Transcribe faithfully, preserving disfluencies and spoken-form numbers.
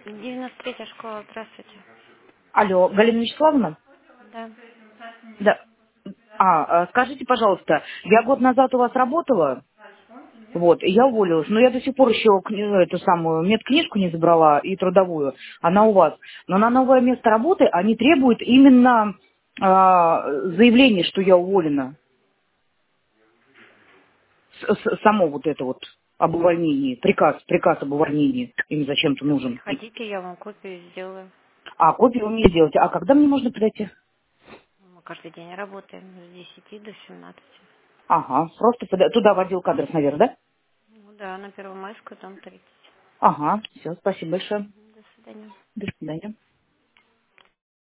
девяносто третья школа, здравствуйте. Алло, Галина Вячеславовна? Да. Да. А, а, скажите, пожалуйста, я год назад у вас работала, вот, и я уволилась, но я до сих пор еще кни- эту самую медкнижку не забрала и трудовую, она у вас. Но на новое место работы они требуют именно а, заявление, что я уволена. С- с- само вот это вот об увольнении, приказ, приказ об увольнении им зачем-то нужен. Приходите, я вам копию сделаю. А копию вы мне сделаете. А когда мне можно подойти? Мы каждый день работаем с десяти до семнадцати. Ага, просто пода- туда в отдел кадров, наверное, да? Ну да, на Первомайскую, дом тридцать. Ага, все, спасибо большое. До свидания. До свидания.